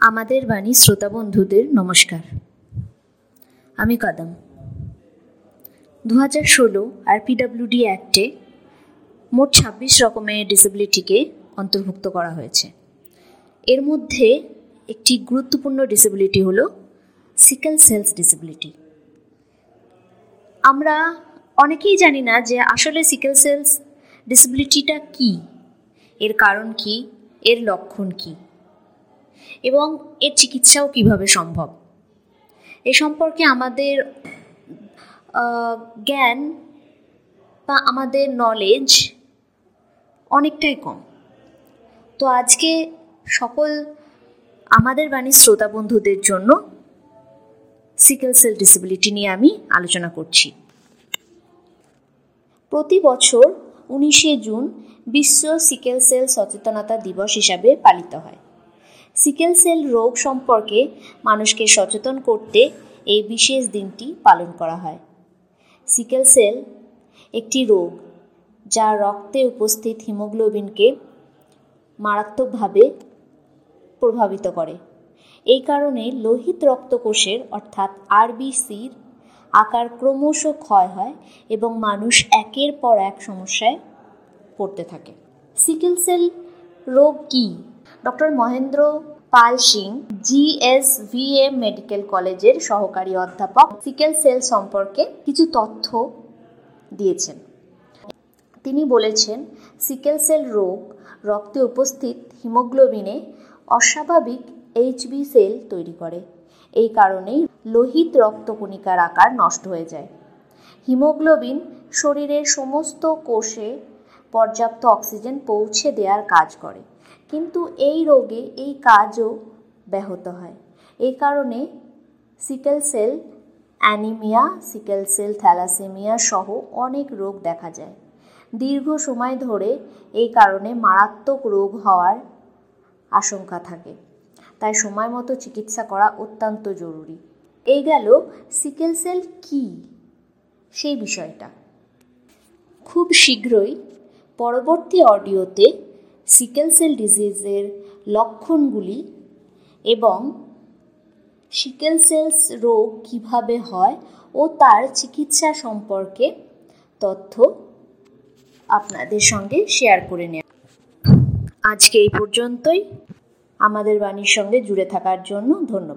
আমাদের বাণী শ্রোতা বন্ধুদের নমস্কার। আমি কাদম। 2016 RPWD অ্যাক্টে মোট 26 রকমের ডিসেবিলিটিকে অন্তর্ভুক্ত করা হয়েছে। এর মধ্যে একটি গুরুত্বপূর্ণ ডিসেবিলিটি হলো সিকেল সেলস ডিসেবিলিটি। আমরা অনেকেই জানি না যে আসলে সিকেল সেলস ডিসেবিলিটিটা কী, এর কারণ কী, এর লক্ষণ কী এবং এর চিকিৎসাও কিভাবে সম্ভব। এ সম্পর্কে আমাদের জ্ঞান বা আমাদের নলেজ অনেকটাই কম। তো আজকে সকল আমাদের বাণীর শ্রোতা বন্ধুদের জন্য সিকেল সেল ডিসেবিলিটি নিয়ে আমি আলোচনা করছি। প্রতি বছর 19শে জুন বিশ্ব সিকেল সেল সচেতনতা দিবস হিসাবে পালিত হয়। সিকেল সেল রোগ সম্পর্কে মানুষকে সচেতন করতে এই বিশেষ দিনটি পালন করা হয়। সিকেল সেল একটি রোগ যা রক্তে উপস্থিত হিমোগ্লোবিনকে মারাত্মকভাবে প্রভাবিত করে। এই কারণে লোহিত রক্তকোষের অর্থাৎ আরবিসির আকার ক্রমশ ক্ষয় হয় এবং মানুষ একের পর এক সমস্যায় পড়তে থাকে। সিকেল সেল রোগ কী? Doctor Mahendra Pal Singh, GSVM medical কলেজের সহকারী অধ্যাপক, সিকেল সেল সম্পর্কে কিছু তথ্য দিয়েছেন। তিনি বলেছেন, সিকেল সেল রোগ রক্তে উপস্থিত হিমোগ্লোবিনে অস্বাভাবিক HB সেল তৈরি করে। এই কারণেই লোহিত রক্তকণিকার আকার নষ্ট হয়ে যায়। হিমোগ্লোবিন শরীরের সমস্ত কোষে পর্যাপ্ত অক্সিজেন পৌঁছে দেওয়ার কাজ করে, কিন্তু এই রোগে এই কাজও ব্যাহত হয়। এই কারণে sickle cell anaemia, sickle cell thalassaemia সহ অনেক রোগ দেখা যায়। দীর্ঘ সময় ধরে এই কারণে মারাত্মক রোগ হওয়ার আশঙ্কা থাকে, তাই সময় মতো চিকিৎসা করা অত্যন্ত জরুরি। এই গেল সিকেল সেল কী সেই বিষয়টা। খুব শীঘ্রই পরবর্তী অডিওতে সিকেল সেল ডিজিজের লক্ষণগুলি এবং সিকেল সেলস রোগ কিভাবে হয় ও তার চিকিৎসা সম্পর্কে তথ্য আপনাদের সঙ্গে শেয়ার করে নেওয়া। আজকে এই পর্যন্তই। আমাদের বাণীর সঙ্গে জুড়ে থাকার জন্য ধন্যবাদ।